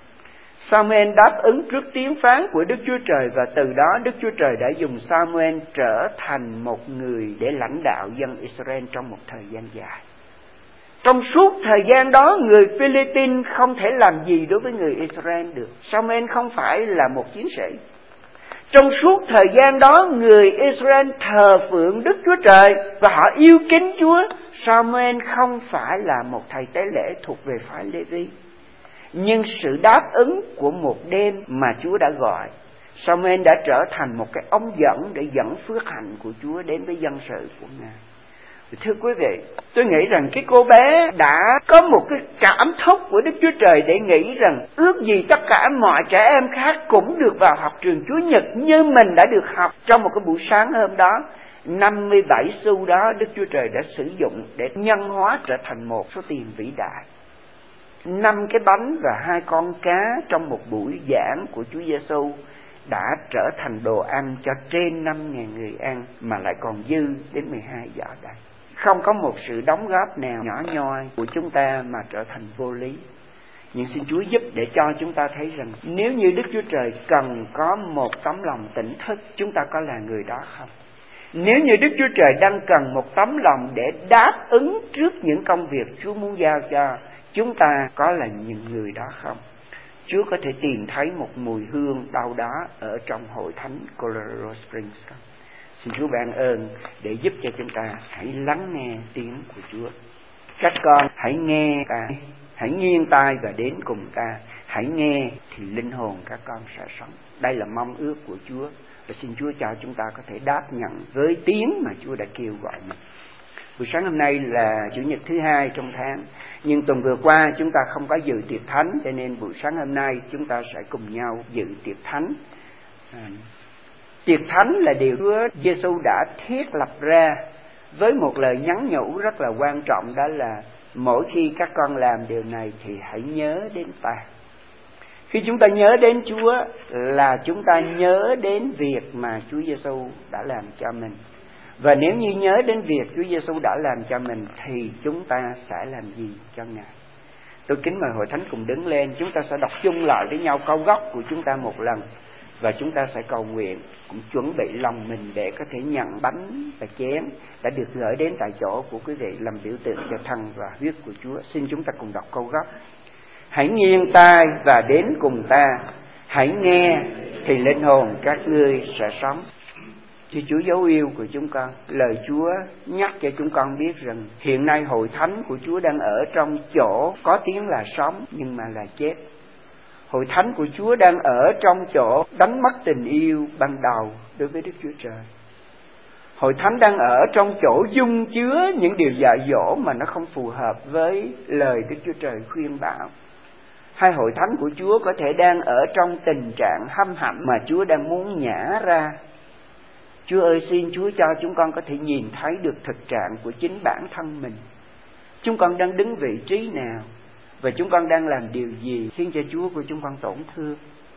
[SPEAKER 1] Samuel đáp ứng trước tiếng phán của Đức Chúa Trời, và từ đó Đức Chúa Trời đã dùng Samuel trở thành một người để lãnh đạo dân Israel trong một thời gian dài. Trong suốt thời gian đó, người Philippines không thể làm gì đối với người Israel được. Samuel không phải là một chiến sĩ. Trong suốt thời gian đó, người Israel thờ phượng Đức Chúa Trời và họ yêu kính Chúa. Samuel không phải là một thầy tế lễ thuộc về phái Lê-vi, nhưng sự đáp ứng của một đêm mà Chúa đã gọi, Samuel đã trở thành một cái ống dẫn để dẫn phước hạnh của Chúa đến với dân sự của Ngài. Thưa quý vị, tôi nghĩ rằng cái cô bé đã có một cái cảm thúc của Đức Chúa Trời để nghĩ rằng ước gì tất cả mọi trẻ em khác cũng được vào học trường Chúa Nhật như mình đã được học trong một cái buổi sáng hôm đó. năm mươi bảy xu đó Đức Chúa Trời đã sử dụng để nhân hóa trở thành một số tiền vĩ đại. Năm cái bánh và hai con cá trong một buổi giảng của Chúa Giêsu đã trở thành đồ ăn cho trên năm nghìn người ăn, mà lại còn dư đến mười hai giỏ đầy. Không có một sự đóng góp nào nhỏ nhoi của chúng ta mà trở thành vô lý. Nhưng xin Chúa giúp để cho chúng ta thấy rằng nếu như Đức Chúa Trời cần có một tấm lòng tỉnh thức, chúng ta có là người đó không? Nếu như Đức Chúa Trời đang cần một tấm lòng để đáp ứng trước những công việc Chúa muốn giao cho, chúng ta có là những người đó không? Chúa có thể tìm thấy một mùi hương đâu đó ở trong hội thánh Colorado Springs không? Xin Chúa ban ơn để giúp cho chúng ta hãy lắng nghe tiếng của Chúa. Các con hãy nghe ta, hãy nghiêng tai và đến cùng ta. Hãy nghe thì linh hồn các con sẽ sống. Đây là mong ước của Chúa, và xin Chúa cho chúng ta có thể đáp nhận với tiếng mà Chúa đã kêu gọi mình. Buổi sáng hôm nay là Chủ nhật thứ hai trong tháng, nhưng tuần vừa qua chúng ta không có dự tiệc thánh, cho nên buổi sáng hôm nay chúng ta sẽ cùng nhau dự tiệc thánh. À, tiệc thánh là điều Chúa Giêsu đã thiết lập ra với một lời nhắn nhủ rất là quan trọng, đó là mỗi khi các con làm điều này thì hãy nhớ đến ta. Khi chúng ta nhớ đến Chúa là chúng ta nhớ đến việc mà Chúa Giêsu đã làm cho mình. Và nếu như nhớ đến việc Chúa Giêsu đã làm cho mình thì chúng ta sẽ làm gì cho Ngài? Tôi kính mời hội thánh cùng đứng lên, chúng ta sẽ đọc chung lại với nhau câu gốc của chúng ta một lần, và chúng ta sẽ cầu nguyện, cũng chuẩn bị lòng mình để có thể nhận bánh và chén đã được gửi đến tại chỗ của quý vị làm biểu tượng cho thân và huyết của Chúa. Xin chúng ta cùng đọc câu gốc. Hãy nghiêng tai và đến cùng ta, hãy nghe thì linh hồn các ngươi sẽ sống. Thưa Chúa dấu yêu của chúng con, lời Chúa nhắc cho chúng con biết rằng hiện nay hội thánh của Chúa đang ở trong chỗ có tiếng là sống nhưng mà là chết. Hội thánh của Chúa đang ở trong chỗ đánh mất tình yêu ban đầu đối với Đức Chúa Trời. Hội thánh đang ở trong chỗ dung chứa những điều dạy dỗ mà nó không phù hợp với lời Đức Chúa Trời khuyên bảo. Hai hội thánh của Chúa có thể đang ở trong tình trạng hăm hẩm mà Chúa đang muốn nhả ra. Chúa ơi, xin Chúa cho chúng con có thể nhìn thấy được thực trạng của chính bản thân mình. Chúng con đang đứng vị trí nào và chúng con đang làm điều gì khiến cho Chúa của chúng con tổn thương.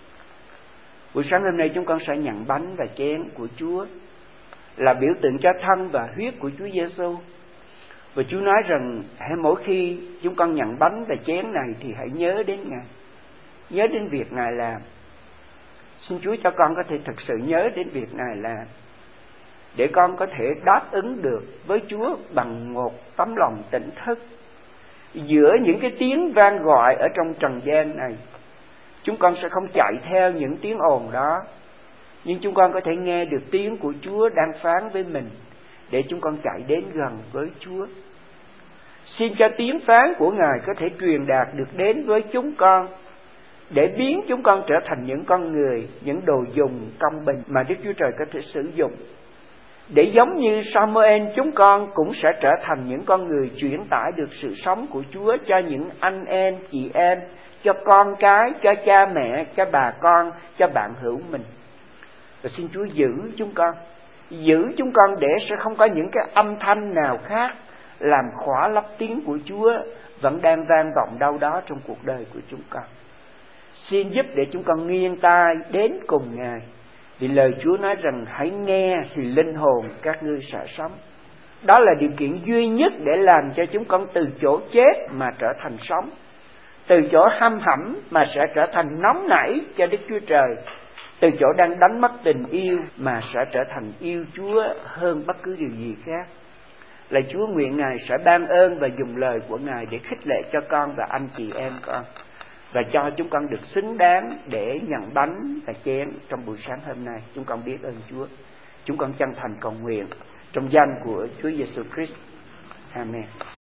[SPEAKER 1] Buổi sáng hôm nay chúng con sẽ nhận bánh và chén của Chúa là biểu tượng cho thân và huyết của Chúa Giêsu. Và Chúa nói rằng hãy mỗi khi chúng con nhận bánh và chén này thì hãy nhớ đến Ngài, nhớ đến việc Ngài làm. Xin Chúa cho con có thể thực sự nhớ đến việc Ngài làm, để con có thể đáp ứng được với Chúa bằng một tấm lòng tỉnh thức. giữa những cái tiếng vang gọi ở trong trần gian này. Chúng con sẽ không chạy theo những tiếng ồn đó, nhưng chúng con có thể nghe được tiếng của Chúa đang phán với mình, để chúng con chạy đến gần với Chúa. Xin cho tiếng phán của Ngài có thể truyền đạt được đến với chúng con, để biến chúng con trở thành những con người, những đồ dùng công bình mà Đức Chúa Trời có thể sử dụng. Để giống như Samuel, chúng con cũng sẽ trở thành những con người chuyển tải được sự sống của Chúa cho những anh em, chị em, cho con cái, cho cha mẹ, cho bà con, cho bạn hữu mình. Và xin Chúa giữ chúng con, giữ chúng con để sẽ không có những cái âm thanh nào khác làm khỏa lấp tiếng của Chúa vẫn đang vang vọng đâu đó trong cuộc đời của chúng con. Xin giúp để chúng con nghiêng tai đến cùng Ngài, vì lời Chúa nói rằng hãy nghe thì linh hồn các ngươi sẽ sống. Đó là điều kiện duy nhất để làm cho chúng con từ chỗ chết mà trở thành sống, từ chỗ hăm hẩm mà sẽ trở thành nóng nảy cho Đức Chúa Trời, từ chỗ đang đánh mất tình yêu mà sẽ trở thành yêu Chúa hơn bất cứ điều gì khác. Lạy Chúa, nguyện Ngài sẽ ban ơn và dùng lời của Ngài để khích lệ cho con và anh chị em con, và cho chúng con được xứng đáng để nhận bánh và chén trong buổi sáng hôm nay. Chúng con biết ơn Chúa. Chúng con chân thành cầu nguyện trong danh của Chúa Giêsu Christ. Amen.